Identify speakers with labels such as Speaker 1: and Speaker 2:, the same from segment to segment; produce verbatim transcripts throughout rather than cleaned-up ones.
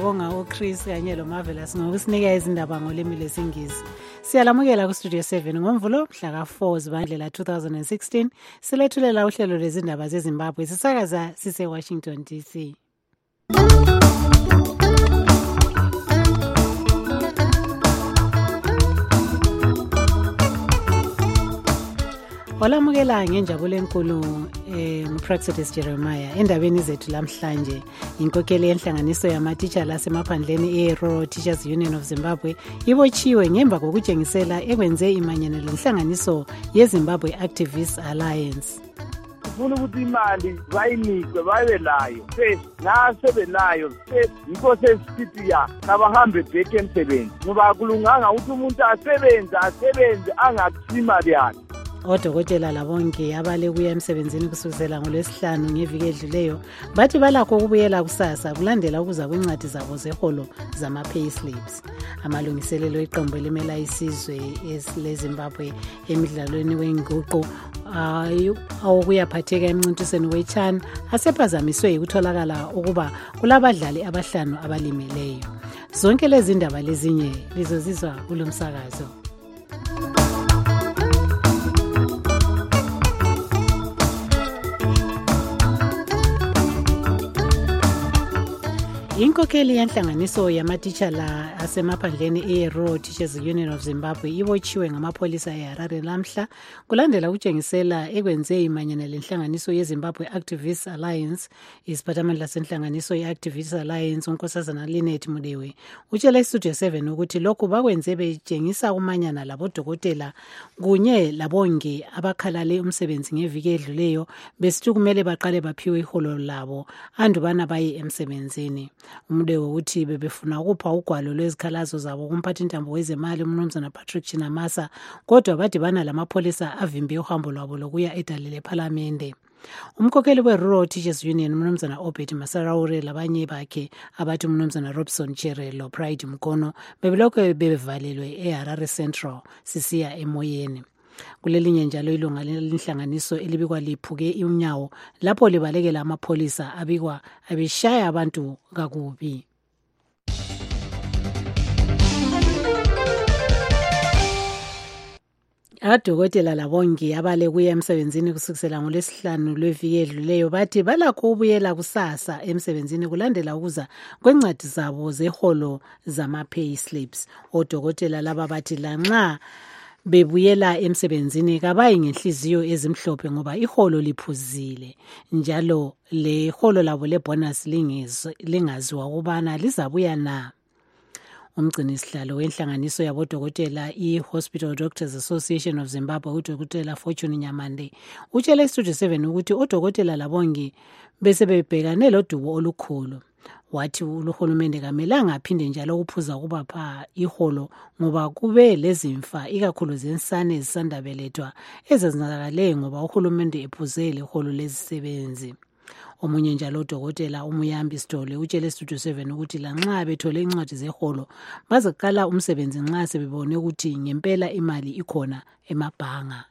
Speaker 1: siyabonga uChris kanye lo Marvelous ngokusinika izindaba ngolimi lwesiNgisi. Siyalamukela ku Studio seven ngoMvulo mhla ka four zibandlela two thousand sixteen. Silethulela uhlelo lwezindaba zeZimbabwe sisakaza sise Washington D C. Olamukela ngenjabulo enkulu eh uPrexodus Jeremiah endabeni zethu lamhlanje inkokheli yenhlanganiso yamatitsha lasemaphandleni eRural Teachers Union of Zimbabwe ibotshiwe ngemva kokutshengisela ekwenze imanyana lenhlanganiso yeZimbabwe Activists Alliance.
Speaker 2: Ufuna ukuthi imali bayinikwe babe layo first nasebelayo first yikho sesithi ya kabahambe back emsebenzi ngoba kulunganga ukuthi umuntu asebenze asebenze angakusimali yakhe.
Speaker 1: Odokotela labonke abale kuya emsebenzini kusukela ngolwesihlanu ngeviki edluleyo bathi balakho ukubuyela kusasa kulandela ukuza kwencwadi zabo zeholo zama pay slips. Amalungiselelo eqembu elimela isizwe leZimbabwe emidlalweni wenguqu awokuyaphatheka emncintisweni weChan asephazamiswe ukutholakala ukuba kulabadlali abahlanu abalimeleyo. Zonke lezi ndaba lezinye lizozizwa kulomsakazo. Inkokheli yenhlanganiso yamatitshala asemaphandleni eRural Teachers Union of Zimbabwe ibotshiwe ngamapholisa eHarare lamhla kulandela ukutshengisela ekwenze imanyana lenhlanganiso yeZimbabwe Activists Alliance. Isiphathamandla senhlanganiso yeActivists Alliance unkosazana Linet Mudewe utshela iStudio seven ukuthi lokhu bakwenze betshengisa umanyana labodokotela kunye labonge abakhalale umsebenzi ngeviki edluleyo besithi kumele baqale baphiwe iholo labo andubana baye emsebenzini. Umudewe uthi bebefuna ukupha ugwalo lwezikhalazo zabo kumphathintambo wezemali uMnumzana Patrick Chinamasa kodwa badibana lamapholisa avimbe uhambo lwabo lokuya edalile ePhalamende. Umkhokheli we-Rural Teachers Union uMnumzana Obed Masaraure labanye bakhe abathi uMnumzana Robson Cherelo Pride Mkono bebelokhu bevalelwe eHarare Central sisiya emoyeni. Kulelinye njalo ilunga lenhlanganiso elibikwa liphuke unyawo lapho libalekela amapholisa abikwa abeshaya abantu kakubi. Adokotela labongi abale kuya emsebenzini kusukela ngolwesihlanu lweviki edluleyo bathi balakho ubuyela kusasa emsebenzini kulandela ukuza kwencwadi zabo zeholo zama pay slips. Odokotela laba bathi lanxa bebuyela emsebenzini kabayi ngenhliziyo ezimhlophe ngoba iholo liphuzile njalo le holo labo lebonus lingaziwa ukubana lizabuya na. Umgcinisihlalo wenhlanganiso yabodokotela iHospital Doctors Association of Zimbabwe udokotela Fortune Nyamande utshela iStudio seven ukuthi odokotela labongi bese bebhekane lodubo olukhulu. Wathi uHulumende kamelanga aphinde njalo ukuphuza ukubapha iholo ngoba kube lezimfa ikakhulu zensane ezisandabelethwa ezenzakale ngoba uHulumende ephuzele iholo lezisebenzi. Omunye njalo udokotela uMuyambi Stole utshele iStudio seven ukuthi lanxa bethole incwadi zeholo bazoqala umsebenzi nxa sebebone ukuthi ngempela imali ikhona emabhanga.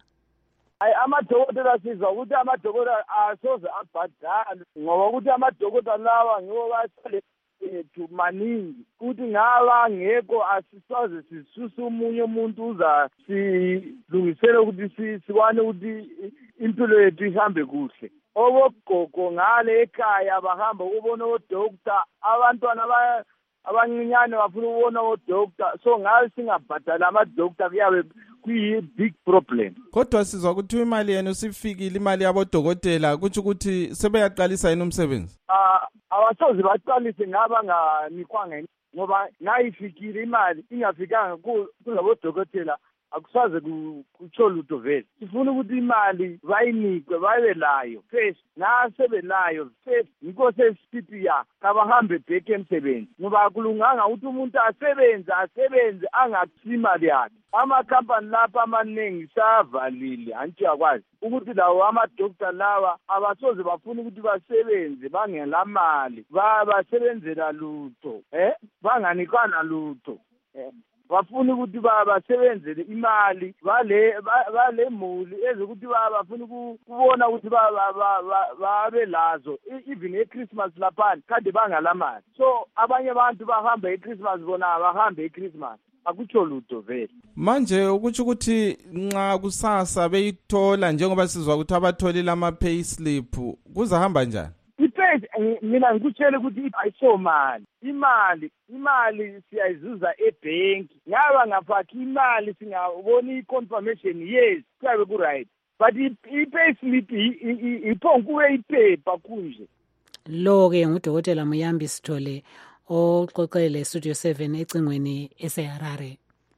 Speaker 2: Amadokotela sizwa ukuthi amadokotela asoze abhadale ngoba ukuthi amadokotela lawa ngiwo basale ethu maningi ukuthi ngaba ngekho asisaze sisusa umunye umuntu uza silungisele ukuthi sikwane ukuthi impilo yethu ihambe kuhle. Obogogo ngale ekhaya bahamba ukubona odokotela abantwana abancinyane bafuna ukubona odokotela so ngabe singabhadala amadokotela kuyabe kuyi big problem.
Speaker 3: Kodwa sizwa ukuthi imali yenu sifikile imali yabodokotela kuthi ukuthi sebeyaqalisa yini umsebenzi?
Speaker 2: Ah abasozi baqalise ngaba nganikwanga ngoba nayifikile imali ingafikanga kulabodokotela akusaze kutsho lutho vele. Sifuna ukuthi imali bayinikwe babe layo first nasebelayo first yikho sesithi ya kabahambe back emsebenzi ngoba kulunganga ukuthi umuntu asebenze asebenze angakusimali yakhe. Amakhampani lapha amaningi savalile anti yakwazi ukuthi lawo amadokotela lawa abasoze bafuna ukuthi basebenze bangelamali basebenzela lutho eh banganikwana lutho. bafuna ukuthi basebenzele imali bale bale muli ezokuthi bafuna ukubona ukuthi babe lazo even eChristmas lapha kade bangalamali. So abanye abantu bahamba eChristmas bona bahamba eChristmas akutsho lutho vele.
Speaker 3: Manje ukuthi ukuthi nxa kusasa beyithola njengoba sizwa ukuthi abatholile ama pay slip kuzahamba njani?
Speaker 2: Ipay mina ngikutshela ukuthi ayisomali. Imali imali siyayizuza ebank. Ngaba ngafaki imali singabona iconfirmation yes kuyabe ku right. But ipay slip iphonkuwe ipaper kunje.
Speaker 1: Lo ke ngudokotela Muyambi Sithole oxoxele Studio seven ecingweni eseHarare.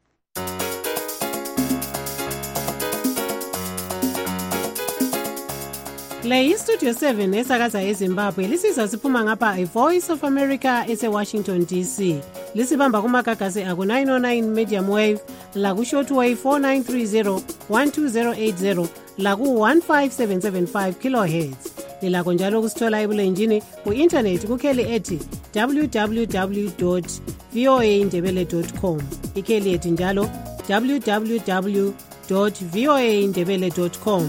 Speaker 1: Le iStudio seven esakaza eZimbabwe lisizwa siphuma ngapha iVoice of America eseWashington D C. Lisibamba kumagagasi aku nine oh nine medium wave la ku shortwave four nine three zero one two zero eight zero la ku one five seven seven five kilohertz. Lilakho njalo kusithola ebulenjini ku-internet kukheli ethi w w w dot v o a ndebele dot com. Ikheli ethi njalo w w w dot v o a ndebele dot com.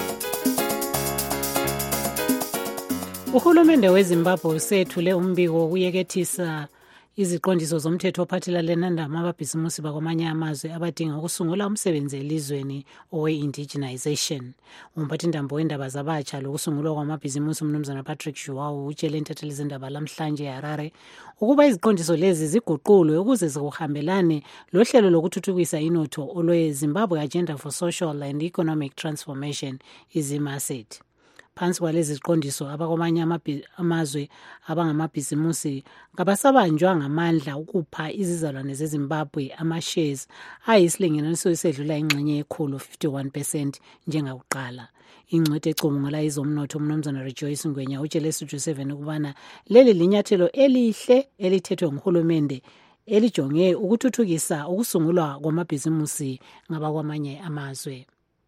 Speaker 1: Uhulumende weZimbabwe usethule umbiko wokuyekethisa iziqondiso zomthetho ophathelane nandaba amabhizimusi bakwamanye amazwe abadinga ukusungula umsebenzi elizweni owe-indigenization. Umphathindambo wendaba zabatsha lokusungulwa kwamabhizimusi umnumzana Patrick Shuwawu utshele intatheli zindaba lamhlanje eHarare ukuba iziqondiso lezi ziguqulwe ukuze zikuhambelane lohlelo lokuthuthukisa inotho olwe-Zimbabwe Agenda for Social and Economic Transformation iZIMASET. Phansi kwalezi ziqondiso abakwamanye amazwe abangamabhizimusi ngabasabanjwa ngamandla ukupha izizalwane zeZimbabwe ama-shares ayisilinganiso esedlula ingxenye ekhulu fifty-one percent njengakuqala. Ingcweti ecubungula izomnotho umnumzana Rejoice Ngwenya utshele Studio seven ukubana leli linyathelo elihle elithethwe nguhulumende elijonge ukuthuthukisa ukusungulwa kwamabhizimusi ngabakwamanye amazwe.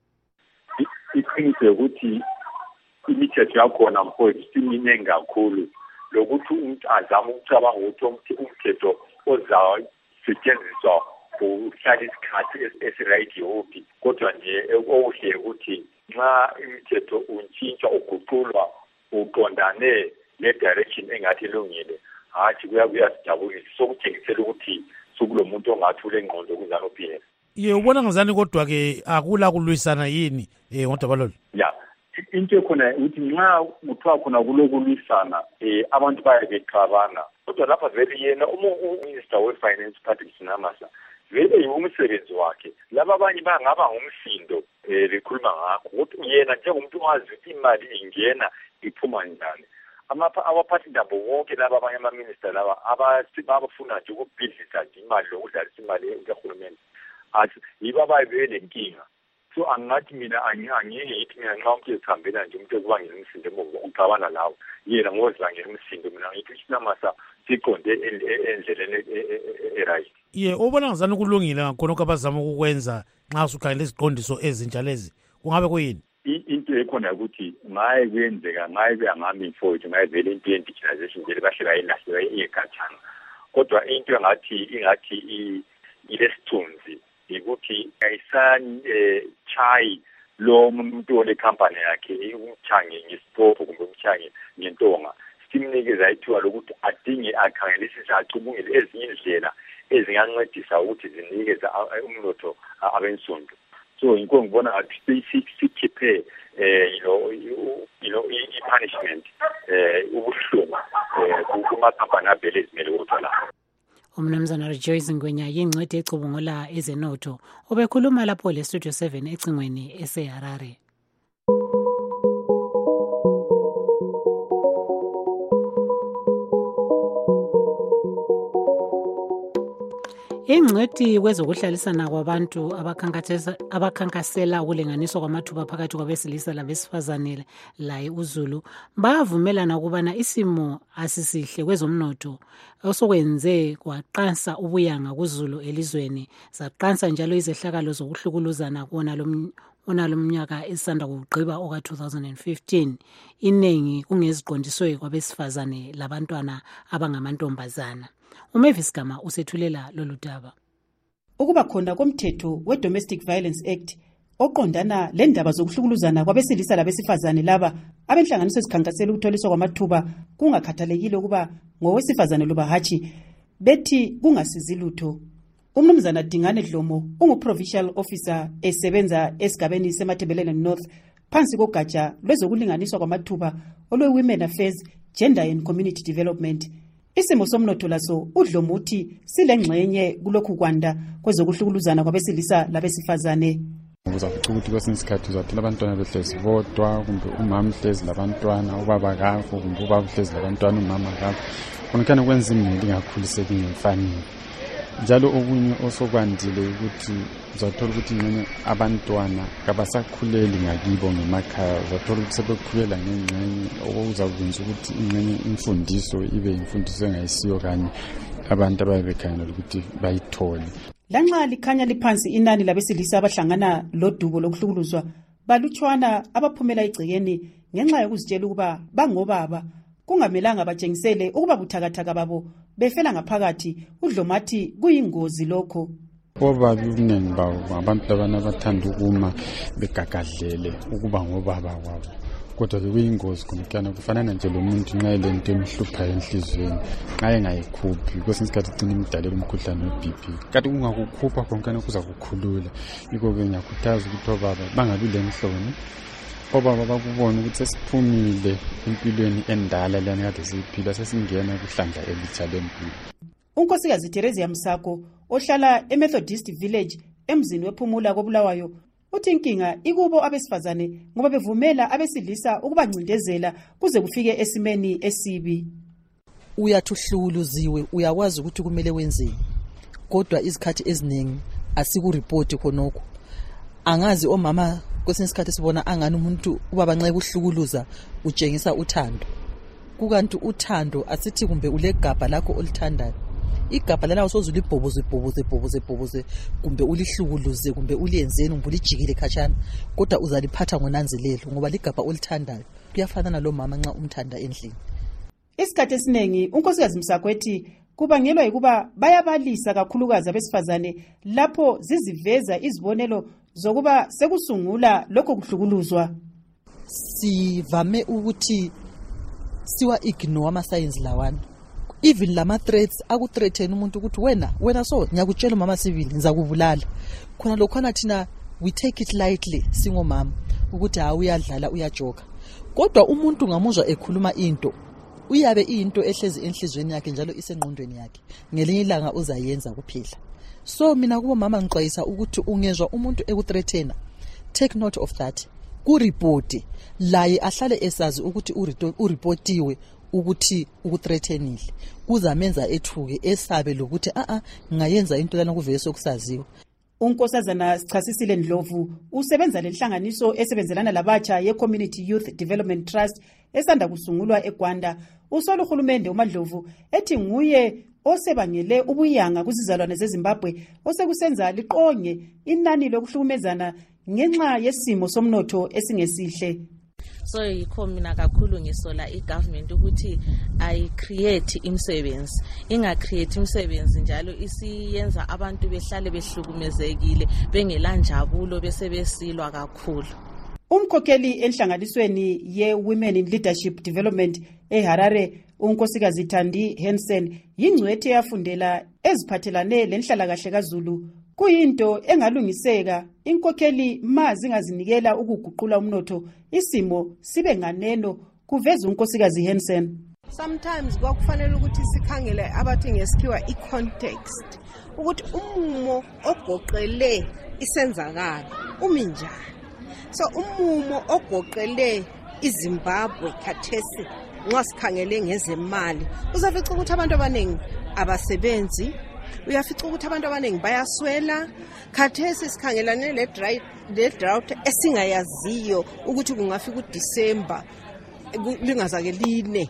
Speaker 4: Iqiniso ukuthi imithetho yakhona mfowethu isiminengi kakhulu lokuthi umuntu azama ukucabanga ukuthi umthetho ozasetshenziswa ukuhlala isikhathi esiright yophi kodwa nje okuhle ukuthi nxa imithetho untshintshwa uguqulwa uqondane le-direction engathi ilungile hathi kuyasijabulisa sokutshengisela ukuthi sokulo muntu ongathi ulengqondo kuzanophela.
Speaker 5: Ye ubona ngazani kodwa-ke akula kulwisana yini um ngodabalolo?
Speaker 4: Ya into ekhona ukuthi nxa kuthiwa khona kulokulwisana um abantu baye bexabana kodwa lapha vele yena uminister we-finance Patrick Sinamasa vele yiwumsebenzi wakhe laba abanye bangaba ngumsindo um bekhuluma ngakho ukuthi yena njengomuntu wazi ukuthi imali ingena iphuma njani. Abaphathindambo wonke laba abanye amaminister laba abafuna nje ukubhidlisa nje imali lokudlalisa imali kahulumende athi yibo abaye belenkinga. So angathi mina angiyeke yithi mina nxa umuntu ezihambela nje umuntu ekubangela umsindo emuva uxabana lawo yena ngozibangela umsindo mina ngithi Sinamasa siqonde endleleni e-right.
Speaker 5: Ye ubona ngazani kulungile ngakhona abazama ukukwenza nxa usukhangela iziqondiso ezintsha lezi kungabe kuyini?
Speaker 4: Into ekhona ukuthi ngaye kuyenzeka ngaye kuyangami mfowethu ngaye vele into ye-indigenization vele bahle bayilahle iyegathanga kodwa into engathi ingathi ilesithunzi ukuthi ayisani chayi lo muntu ole company yakhe umthange ngesiphofu kumbe umthange ngentonga simnikeza ithuba lokuthi adinge akhangelisise acubungele ezinye indlela ezingancedisa ukuthi zinikeza umnotho abensundu. So inko ngibona ngathi sikhiphe you know you know i-punishment ubuhlungu kuma-company abhele ezimele ukuthola.
Speaker 1: Umnumzana Rejoice Ngwenya yingcweti ecubungula ezenotho obekhuluma lapho le Studio seven ecingweni eseHarare. Ingcweti kwezokuhlalisana kwabantu abakhankasela ukulinganiswa kwamathuba phakathi kwabesilisa labesifazane laye uZulu bavumelana ukubana isimo asisihle kwezomnotho osokwenze kwaqansa ubuyanga kuZulu elizweni zaqansa njalo izehlakalo zokuhlukuluzana kuona lo mnyaka esanda kugqiba oka two thousand fifteen inengi kungeziqondiswe kwabesifazane labantwana abangamantombazana. uMavis Gama usethulela lolu daba.
Speaker 6: ukuba khona komthetho we-Domestic Violence Act oqondana lendaba zokuhlukuluzana kwabesilisa labesifazane laba abenhlanganiso ezikhankasela ukutholiswa kwamathuba kungakhathalekile ukuba ngowesifazane loba hatshi, bethi kungasizi lutho. Umnumzana Dingane Dlomo ungu-provincial officer esebenza esigabeni seMatabeleland North phansi kogatsha lwezokulinganiswa kwamathuba olwe-Women Affairs, Gender and Community Development. Isimo somnotho laso uDlomo uthi silengxenye kulokhu kwanda kwezokuhlukuluzana kwabesilisa labesifazane.
Speaker 7: Uzafica ukuthi kwesinye isikhathi uzathola abantwana behlezi bodwa, kumbe umama uhlezi labantwana, ubaba kafu, kumbe ubaba uhlezi labantwana, umama kafu. Khona kwenza imuli ingakhuliseki ngemfanele. Njalo okunye osokwandile ukuthi uzathola ukuthi ngene abantwana kabasakhuleli ngakibo ngemakhaya, uzathola ukuthi sebekhulela ngengxenye okuzakwenza ukuthi ingxenye imfundiso ibe imfundiso engayisiyo kanye abantu ababekhangela ukuthi bayithole.
Speaker 6: Lanxa likhanya liphansi inani labesilisa abahlangana lodubo lokuhlukuluzwa, balutshwana abaphumela igcekeni ngenxa yokuzitshela ukuba bangobaba kungamelanga batshengisele ukuba buthakathaka babo befela ngaphakathi. uDlomathi kuyingozi lokho.
Speaker 7: Obabi ubuningi bawo abantu abana bathanda ukuma begagadlele ukuba ngobaba kwabo, kodwa ke kuyingozi khona kufanana nje lo muntu nxa elento emhlupha enhlizweni nxa engayikhuphi kwesinye isikhathi igcina imdalela umkhuhlane we-B P. Kanti kungakukhupha konke kuza kukhulula. Yiko ke ngiyakhuthaza ukuthi obaba bangabi lenhloni, obaba bakubona ukuthi sesiphumile empilweni endala lana kade siyiphila, sesingena kuhlandla elitsha lempilo.
Speaker 6: uNkosikazi Terezia Msako ohlala eMethodist Village emzini wephumula koBulawayo uthi inkinga ikubo abesifazane ngoba bevumela abesilisa ukubancindezela kuze kufike esimeni esibi.
Speaker 8: Uyathuhluluziwe, uyakwazi ukuthi kumele wenzeni, kodwa izikhathi eziningi asikureport khonokho. Angazi omama kwesinye isikhathi sibona angani umuntu ubaba nxa kuhlukuluza utshengisa uthando, kukanti uthando asithi kumbe ulegabha lakho olithandayo, igabha lalawo sozulibhoboze bhoboze bhoboze bhoboze kumbe ulihlukuluze kumbe uliyenzeni kumbe ulijikile khatshana, kodwa uzaliphatha ngonanzelelo ngoba ligabha olithandayo kuyafanana lo mama nxa umthanda endlini.
Speaker 6: Isikhathi esiningi uNkosikazi Msako ethi kubangelwa yikuba bayabalisa kakhulukazi abesifazane lapho ziziveza izibonelo zokuba sekusungula lokho kuhlukuluzwa.
Speaker 8: Sivame ukuthi siwa ignore ama signs lawana. Even lama threats akuthreaten umuntu ukuthi wena wena so ngiyakutshela mama sivile ngizakubulala. Khona lokhona thina we take it lightly singomama ukuthi ha uyadlala uyajoka. Kodwa umuntu ngamuzwa ekhuluma into uyabe into ehlezi enhlizweni yakhe njalo isengqondweni yakhe, ngelinye ilanga uzayenza kuphela. So mina kubo mama ngixwayisa ukuthi ungezwa umuntu ekuthreatena, take note of that, ku report laye ahlale esazi ukuthi ureportiwe ukuthi ukuthreatenile, kuzamenza ethuke esabe lokuthi a a ngayenza into lana kuvele sokusaziwa.
Speaker 6: uNkosazana Sichasisile Ndlovu usebenza lenhlanganiso esebenzelana labatsha ye-Community Youth Development Trust esanda kusungulwa eGwanda. Usolo uhulumende uMandlovu ethi nguye osebangele ubuyanga kuzizalwane zeZimbabwe osekusenza liqonge inani lokuhlukumezana ngenxa yesimo somnotho esingesihle.
Speaker 9: So yikho mina kakhulu ngisola igovernment ukuthi ay create imisebenzi, inga create imisebenzi njalo isiyenza abantu behlale behlukumezekile bengelanjabulo bese besilwa kakhulu.
Speaker 6: Umkhokheli enhlanganisweni ye-Women in Leadership Development eHarare, uNkosikazi Thandi Hansen, yingcwethe yafundela eziphathelane lenhlala kahle kaZulu. Kuyinto engalungiseka inkokheli mazi ngazinikela ukuguqula umnotho isimo sibe nganeno, kuveza uNkosikazi Hansen.
Speaker 10: Sometimes kwakufanele ukuthi sikhangele abathi ngesikhiwa i-context ukuthi umumo ogoqele isenzakalo uminjani. So umumo ogoqele iZimbabwe khathesi nxa sikhangele ngezemali uzafica ukuthi abantu abaningi abasebenzi, uyafica ukuthi abantu abaningi bayaswela. Khathesi sikhangelane le dry le drought esingayaziyo ukuthi kungafika uDisemba lingazake line.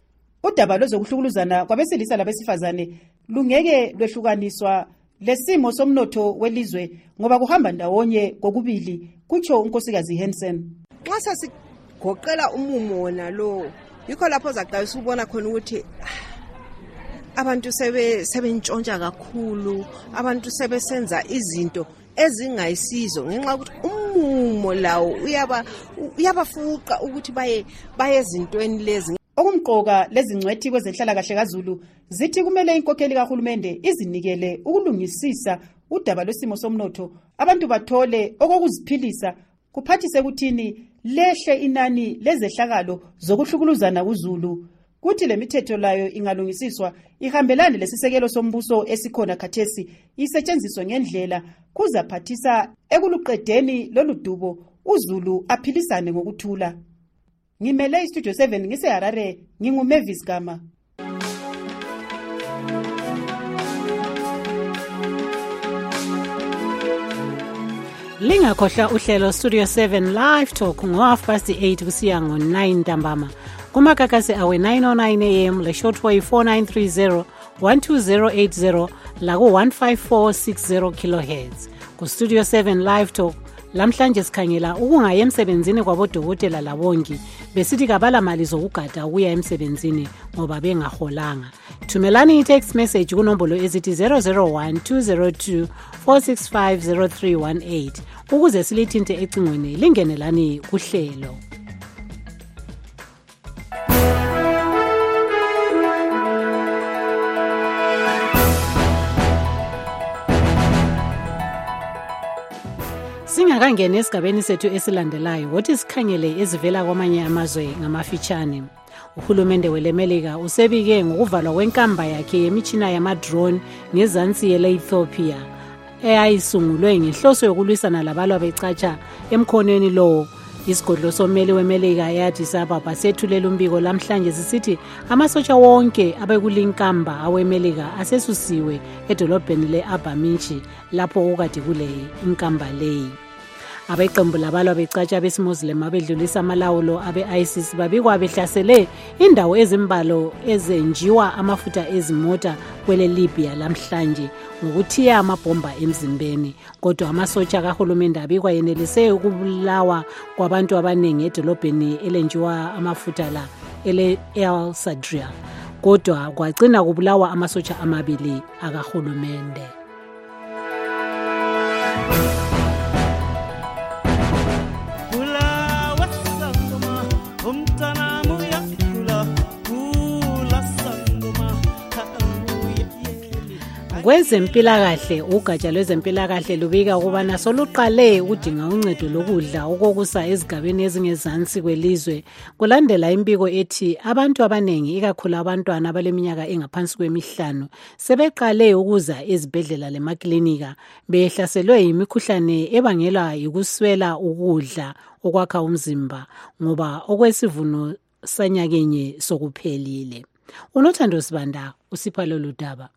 Speaker 6: Udaba lozokuhlukuluzana kwabesilisa labesifazane lungeke lwehlukaniswa lesimo somnotho welizwe ngoba kuhamba ndawonye kokubili, kutsho uNkosikazi Hansen.
Speaker 10: Nxa sasigoqela umumo wona lo yikho lapho zaqalisa ubona khona ukuthi abantu sebe sebentshontsha kakhulu, abantu sebesenza izinto ezingayisizo ngenxa ukuthi umumo lawo uyaba uyabafuqa ukuthi baye baye ezintweni lezi.
Speaker 6: Okumqoka lezi ngcwethi kwezenhlala kahle kaZulu zithi kumele inkokheli kahulumende izinikele ukulungisisa udaba lwesimo somnotho, abantu bathole okokuziphilisa, kuphathise kuthini lehle inani lezehlakalo zokuhlukuluzana kuZulu, kuthi lemithetho layo ingalungisiswa ihambelane lesisekelo sombuso esikhona khathesi, isetshenziswe ngendlela kuzaphathisa ekuluqedeni loludubo uZulu aphilisane ngokuthula. Ngimele istudio seven ngise Harare, nginguMavis Gama.
Speaker 1: Lingakhohlwa uhlelo Studio seven Live Talk ngo half past eight kusiya ngo nine ntambama. Kumakakasi awe nine oh nine a m le shortwave four nine three zero one two zero eight zero la ku one five four six zero kilohertz. Ku Studio seven Live Talk lamhlanje sikhangela ukungaya emsebenzini kwabodokotela labongi besithi kabala mali zokugada ukuya emsebenzini ngoba bengaholanga. Thumelani i-text message kunombolo ezithi zero zero one two zero two four six five zero three one eight ukuze silithinte ecingweni lingenelani kuhlelo. Singakangena esigabeni sethu esilandelayo, wothi sikhangele ezivela kwamanye amazwe ngamafitshane. Uhulumende welemelika usebike ngokuvalwa kwenkamba yakhe yemitshina yama-drone ngezansi yele-Ethiopia eyayisungulwe ngenhloso yokulwisana labalwa becatsha emkhonweni lowo. Isigodlo sommeli wemelika e-Addis Ababa sethulela umbiko lamhlanje sisithi amasotsha wonke abekulinkamba awemelika asesusiwe edolobheni le-Abamichi lapho okade kule inkamba leyi. Abeqembu labalwa becatsha besimuslim abedlulisa amalawulo abe-ISIS babikwa behlasele indawo ezimbalo ezenjiwa amafutha ezimota kwele Libya lamhlanje ngokuthiya amabhomba emzimbeni. Kodwa amasotsha kahulumende abikwa yenelise ukubulawa kwabantu abaningi edolobheni elenjiwa amafutha la ele El Sadria. Kodwa kwagcina kubulawa amasotsha amabili akahulumende. Kwezempilakahle, ugatsha lwezempilakahle lubika ukubana soluqale ukudinga uncedo lokudla okokusa ezigabeni ezingezansi kwelizwe kulandela impiko ethi abantu abanengi ikakhulu abantwana abaleminyaka engaphansi kwemihlanu sebeqale ukuza ezibhedlela lemaklinika behlaselwe yimikhuhlane ebangelwa yikuswela ukudla okwakha umzimba ngoba okwesivuno sanyakenye sokuphelile. Unothando Sibanda usipha lolu daba.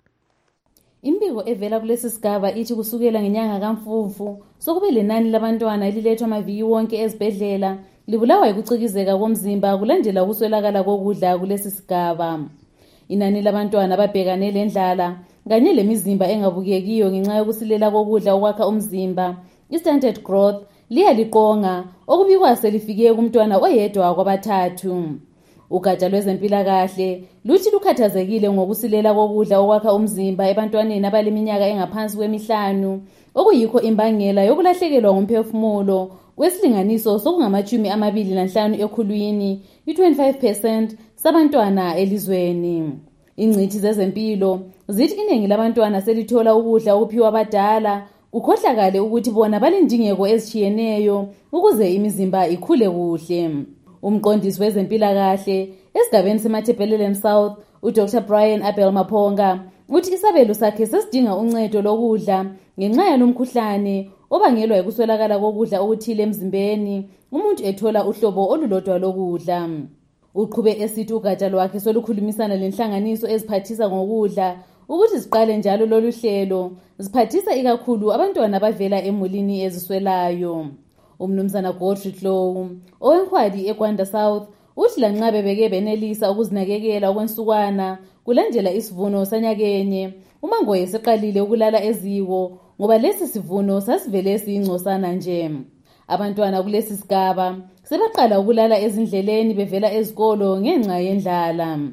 Speaker 11: Imbiko evela kulesi sigaba ithi kusukela ngenyanga kaMfumfu sokube lenani labantwana elilethwa amaviki wonke ezibhedlela libulawa yikucikizeka komzimba kulandela ukuswelakala kokudla kulesi sigaba. Inani labantwana ababhekane lendlala kanye lemizimba engabukekiyo ngenxa yokusilela kokudla okwakha umzimba, i-stunted growth, liyaliqonga okubikwa selifike kumntwana oyedwa kwabathathu. Ugatsha lwezempilakahle luthi lukhathazekile ngokusilela kokudla okwakha umzimba ebantwaneni abaleminyaka engaphansi kwemihlanu okuyikho imbangela yokulahlekelwa ngumphefumulo kwesilinganiso sokungamachumi amabili nanhlanu ekhulwini, i-twenty-five percent sabantwana elizweni. Ingcithi zezempilo zithi iningi labantwana selithola ukudla okuphiwa abadala kukhohlakale ukuthi bona balendingeko ezitshiyeneyo ukuze imizimba ikhule kuhle. Umqondisi wezempilakahle esigabeni seMatabeleland South, uDr Brian Abel Maponga, uthi isabelo sakhe sesidinga uncedo lokudla ngenxa yalomkhuhlane obangelwa yikuswelakala kokudla okuthile emzimbeni umuntu ethola uhlobo olulodwa lokudla. Uqhube esithi ugatsha lwakhe solukhulumisana lenhlanganiso eziphathisa ngokudla ukuthi ziqale njalo lolu hlelo ziphathisa ikakhulu abantwana abavela emulini eziswelayo. Umnumzana Godfrey Glow owenkhwadi eGwanda South uthi lanxa bebeke benelisa ukuzinakekela okwensukwana kulandela isivuno sanyakenye, uMangoye seqalile ukulala eziko ngoba lesi sivuno sasivele siyingcosana nje. Abantwana kulesi sigaba sebaqala ukulala ezindleleni bevela ezikolo ngenxa yendlala.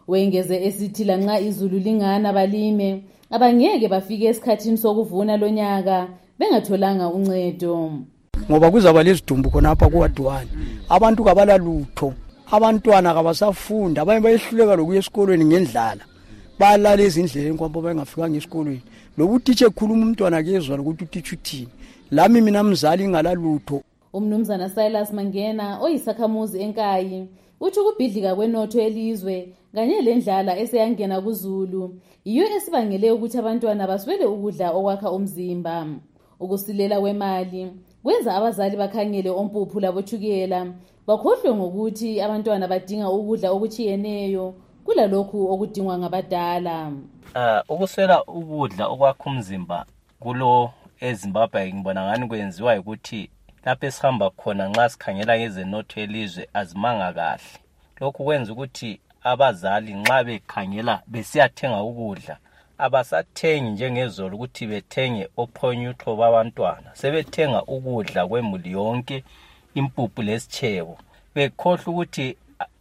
Speaker 11: Wengeze esithi lanxa izulu lingana balime abangeke bafike esikhathini sokuvuna lonyaka bengatholanga uncedo.
Speaker 12: Ngoba kuzaba lezidumbu khonapha kuwadwani. Abantu kabalalutho. Abantwana kabasafunda abanye bayehluleka lokuya esikolweni ngendlala. Balala ezindleleni kwabo bengafikanga esikolweni. Lokutitshe ekhuluma umntwana kezwa ukuthi utitshe uthini. Lami mina mzali ngalalutho.
Speaker 11: Umnumzana Silas Mangena oyisakhamuzi enkayi uthi ukubhidlika kwenotho elizwe kanye lendlala eseyangena kuZulu iyo esibangele ukuthi abantwana baswele ukudla okwakha umzimba. Ukusilela kwemali kwenza abazali bakhangele ompuphu labothukela bakhohlwe ngokuthi abantwana badinga ukudla okuchiyeneyo kulalokhu okudingwa ngabadala.
Speaker 13: Uh, ukuswela ukudla okwakha umzimba kulo eZimbabwe ngibona ngani kwenziwa ukuthi lapho esihamba khona nxa sikhangela ngezenotho elizwe azimanga kahle. Lokhu kwenza ukuthi abazali nxa bekhangela besiyathenga ukudla abasathengi njengezolo ukuthi bethenge ophonyutho babantwana, sebethenga ukudla kwemuli yonke, impuphu lesichebo, bekhohlwa ukuthi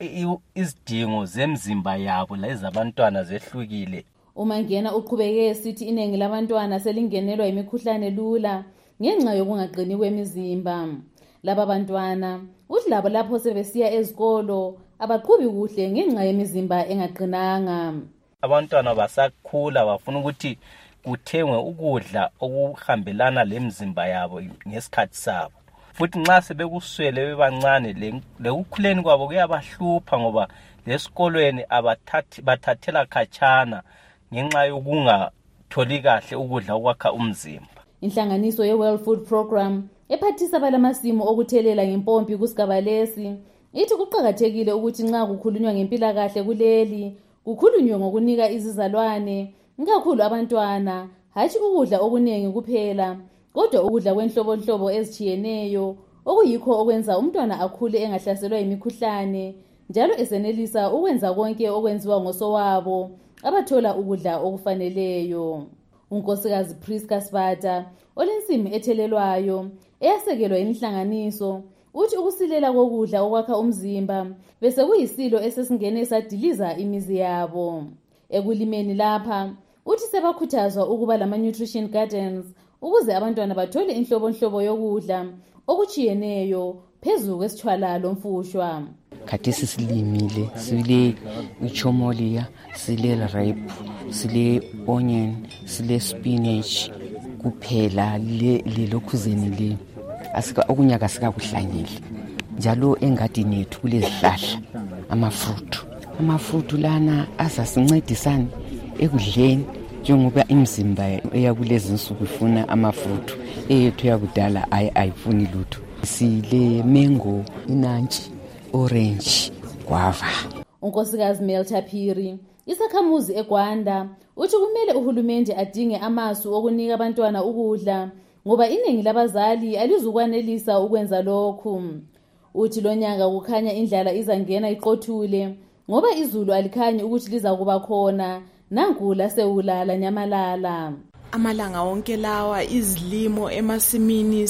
Speaker 13: izidingo zemzimba yabo lezabantwana zehlukile.
Speaker 11: uMangena uqhubeke esithi iningi labantwana selingenelwa imikhuhlane lula ngenxa yokungaqini kwemizimba. Laba bantwana uthi labo lapho sebesiya ezikolo abaqhubi kuhle ngenxa yemizimba engaqinanga.
Speaker 13: Abantwana basakhula bafuna ukuthi kuthengwe ukudla okuhambelana lemizimba yabo ngesikhathi sabo. Futhi nxa sebekuswele bebancane lekukhuleni kwabo kuyabahlupha ngoba lesikolweni abathathi bathathela khatshana ngenxa yokungatholi kahle ukudla okwakha umzimba.
Speaker 11: Inhlanganiso ye-World Food Program ephathisa abalamasimu okuthelela ngempompi kusigaba lesi ithi kuqakathekile ukuthi nxa kukhulunywa ngempilakahle kuleli kukhulunywe ngokunika izizalwane ikakhulu abantwana hatshi ukudla okuningi kuphela kodwa ukudla kwenhlobonhlobo ezichiyeneyo okuyikho okwenza umntwana akhule engahlaselwa imikhuhlane njalo esenelisa ukwenza konke okwenziwa ngosowabo abathola ukudla okufaneleyo. Unkosikazi Priska Sibata olensimi ethelelwayo eyasekelwa inhlanganiso uthi ukusilela kokudla okwakha umzimba bese kuyisilo esesingene sadiliza imizi yabo. Ekulimeni lapha uthi sebakhuthazwa ukuba lama nutrition gardens ukuze abantwana bathole inhlobonhlobo yokudla okuchiyeneyo phezulu kwesithwalalo mfushwa.
Speaker 14: Khathesi silimile sile uchomolia sile rape sile onion sile spinach kuphela le lokhuzeni le asika okunyaka sika kuhlanyile njalo engadini yethu kulezihlahla amafruit amafruit lana asasincedisana ekudleni njengoba imizimba eyakulezi insuku ifuna amafruit eyethu yakudala ayifuni lutho. Sile mango, inantshi, orange, guava.
Speaker 11: Unkosikazi Melta Phiri isakhamuzi eGwanda uthi kumele uhulumende adinge amasu okunika abantwana ukudla ngoba iningi labazali alizukwanelisa ukwenza lokhu. Uthi lonyaka kukhanya indlala izangena iqothule ngoba izulu alikhanyi ukuthi liza kuba khona nankula sewulala nyamalala.
Speaker 15: Amalanga wonke lawa izilimo emasimini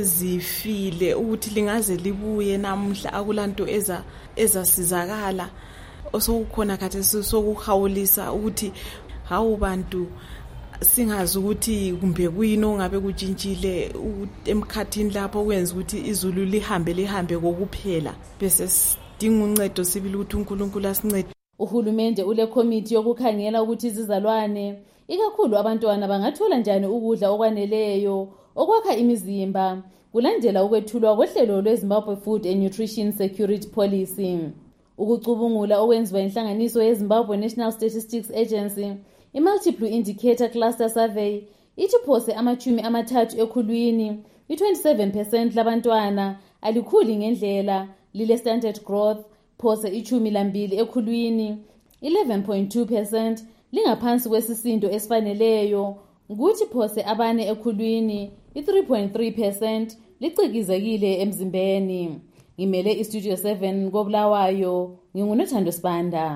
Speaker 15: sezifile ukuthi lingaze libuye namhla akulanto eza ezasizakala osokukhona khathesi sokuhawulisa ukuthi hawu bantu singazi ukuthi kumbe kuyini ongabe kujintshile emkhathini lapho kwenza ukuthi izulu lihambe lihambe kokuphela bese sidinga uncedo sibili ukuthi uNkulunkulu asincede.
Speaker 11: Uhulumende ule committee yokukhangela ukuthi izizalwane ikakhulu abantwana bangathola njani ukudla okwaneleyo okwakha imizimba kulandela ukwethulwa kohlelo lweZimbabwe Food and Nutrition Security Policy. Ukucubungula okwenziwa inhlanganiso yeZimbabwe National Statistics Agency i-Multiple Indicator Cluster Survey ithi phose amachumi amathathu ekhulwini i-twenty-seven percent labantwana alikhuli ngendlela lile standard growth, phose ichumi lambili ekhulwini eleven point two percent lingaphansi kwesisindo esifaneleyo ukuthi phose abane ekhulwini i-three point three percent licikizekile emzimbeni. Ngimele iStudio seven koBulawayo nginguNothando Sibanda.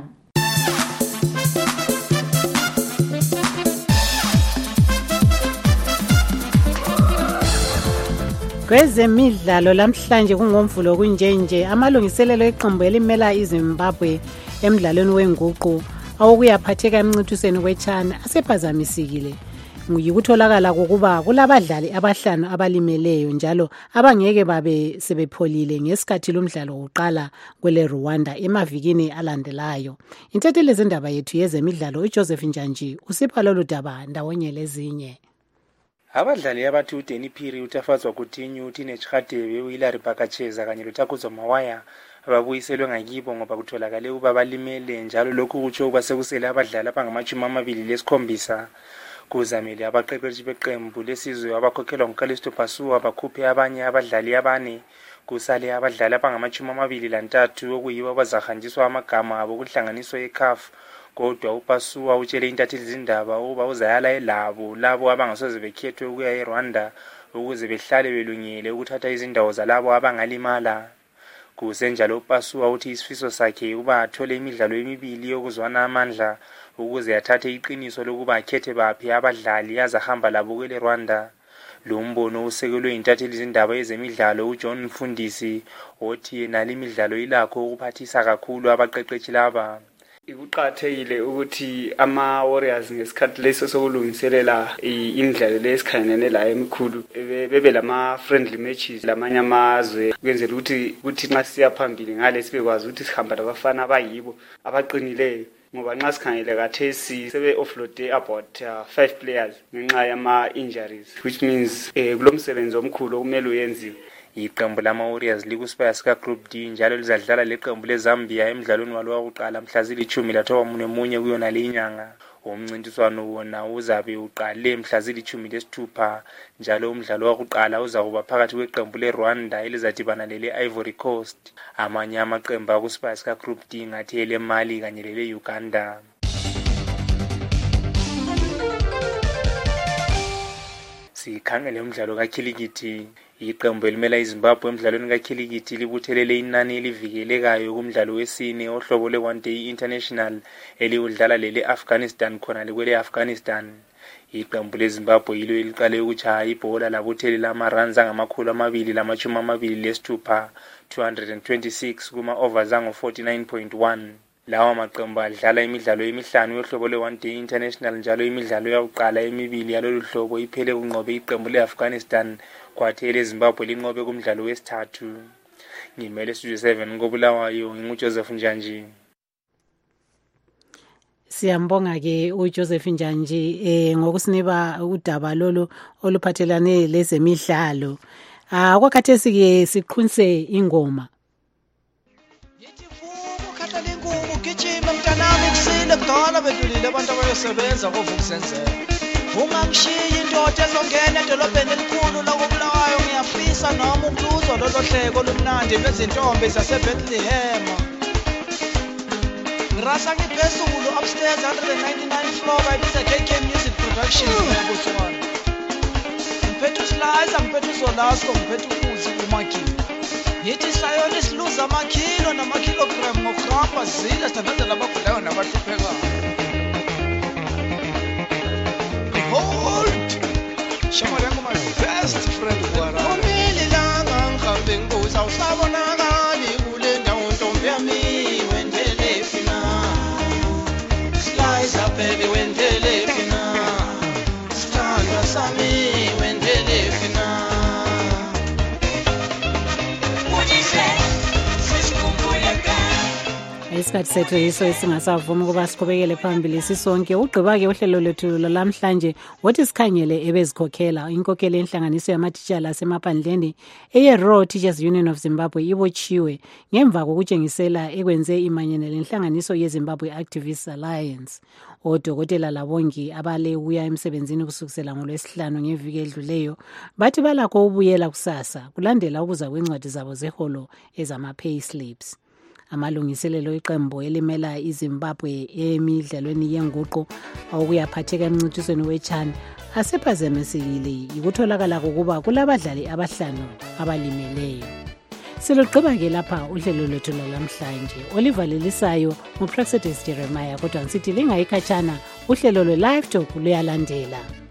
Speaker 1: Kwezemidlalo lamhlanje kungomvulo kunjenje amalungiselelo eqembu elimela iZimbabwe emdlalweni wenguqu awokuyaphatheka emncintisweni weChan asephazamisekile yikutholakala kokuba kulabadlali abahlanu abalimeleyo njalo abangeke babe sebepholile ngesikhathi lomdlalo uqala kwele Rwanda emavikini alandelayo. Intatheli zendaba yethu yezemidlalo uJoseph Njanji usipha lolu daba ndawonye lezinye.
Speaker 16: Abadlali abathi uDeni Phiri, uTafazwa Coutinho, uTeenage Radebe, uHilary Bakacheza kanye loTakuzo Mawaya ababuyiselwe ngakibo ngoba kutholakale ukuba balimele njalo lokhu kutsho ukuba sekusele abadlali abangamashumi amabili lesikhombisa. Kuzamile abaqeqeshi beqembu lesizwe abakhokhelwa nguKalisto Pasuwa bakhuphe abanye abadlali abane. Kusale abadlali abangamashumi amabili lantathu okuyibo abazahanjiswa amagama abo kuhlanganiswa eC A F. Kodwa uPasuwa utshele intatheli zindaba ukuba uzayala elabo labo abangasoze bekhethwe ukuya eRwanda ukuze behlale belungile ukuthatha izindawo zalabo abangalimala. Kusenjalo uPasuwa uthi isifiso sakhe ukuba athole imidlalo emibili yokuzwana amandla ukuze athathe iqiniso lokuba akhethe baphi abadlali azahamba labo kwele Rwanda. Lo mbono usekelwe intatheli zindaba ezemidlalo uJohn Mfundisi othi yena lemidlalo ilakho ukuphathisa kakhulu abaqeqeshi laba.
Speaker 17: Ikuqathekile ukuthi ama Warriors ngesikhathi leso sokulungiselela imidlalo lesikhanene la emikhulu bebe lama friendly matches lamanye amazwe kwenzela ukuthi ukuthi nxa siya phambili ngale sibekwazi ukuthi sihamba labafana abayibo abaqinileyo ngoba nxa sikhangele kathesi sebe offload about uh, five players ngenxa yama injuries, which means eh, kulomsebenzi omkhulu okumele uyenziwe.
Speaker 16: Iqembu lama Warriors likuspaya sika Group D njalo lizadlala leqembu leZambia emidlalweni walo wokuqala mhla zilithumi nethoba kuyona le inyanga. Umncintiswano wona uzabe uqale mhla zilithumi lesithupha njalo umdlalo wokuqala uzakuba phakathi kweqembu leRwanda elizadibana lele Ivory Coast. Amanye amaqembu akuspaya sika Group D ngathi ele Mali kanye lele Uganda. Sikhangele umdlalo kakhilikithi. Iqembu elimela iZimbabwe emidlalweni kakhilikithi libuthelele inani elivikelekayo kumdlalo wesine ohlobo le one day international eliudlala lele Afghanistan khona likwele Afghanistan. Iqembu leZimbabwe yilo eliqale ukuchaya ibhola labuthelela ama-runs angamakhulu amabili lamashumi amabili lesithupha two hundred twenty-six kuma overs ango forty-nine point one. Lawa maqembu adlala imidlalo emihlanu yohlobo le one day international njalo imidlalo yokuqala emibili yalolu hlobo iphele kunqobe iqembu leAfghanistan kwathi eleZimbabwe linqobe kumdlalo wesithathu. Ngimele Studio seven ngobulawayo nginguJoseph Njanji.
Speaker 1: Siyambonga ke uJoseph Njanji eh ngokusinika udaba lolu oluphathelane lezemidlalo. Ah kwakhathesi ke siqhunse ingoma.
Speaker 18: Gijima mntanami kusile kudala bedlulile abantu abayosebenza kovukusenzela. Ungangishiyi indoda ezongena edolobheni elikhulu lakobulawayo ngiyafisa noma ukuluzwa lolo hleko lumnandi lwezintombi zaseBethlehem. Ngirasa ngiphezulu upstairs one ninety-nine floor bayibiza K K Music Productions eBotswana. Ngiphethe uSliza, ngiphethe uZolasco, ngiphethe uKuzi uMagini. Yithi sayona isiluza amakilo namakilogram ngokuramba zile sithandazela abagulayo nabahluphekayo. Behold, Shama yangu my best friend Gwara. Umili langa ngihambe ngibuza usabonakali kule ndawo ntombi yami wendele fina. Slice baby wendele fina. Sithandwa sami wendele fina.
Speaker 1: Isikhathi sethu yiso esingasavuma ukuba siqhubekele phambili sisonke. Ugqiba-ke uhlelo lwethu lamhlanje wothi sikhangele ebezikhokhela inkokhelo enhlanganiso yamatitshala asemaphandleni eye-Raw Teachers Union of Zimbabwe ibotshiwe ngemva kokutshengisela ekwenze imanyene lenhlanganiso yeZimbabwe Activists Alliance. Odokotela labongi abale ukuya emsebenzini kusukisela ngolwesihlanu ngeviki edluleyo bathi balakho ubuyela kusasa kulandela ukuza kwencwadi zabo zeholo ezama-pay slips. Amalungiselelo iqembu elimela iZimbabwe emidlalweni yenguqu okuyaphatheka emncintisweni weChan asephazamisekile yikutholakala kokuba kulabadlali abahlanu abalimeleyo. Silugqiba-ke lapha uhlelo lwethu lwalamhlanje. Olivalelisayo nguPraxedes Jeremiah kodwa ngisithi lingayikhatshana uhlelo lwe-Live Talk luyalandela.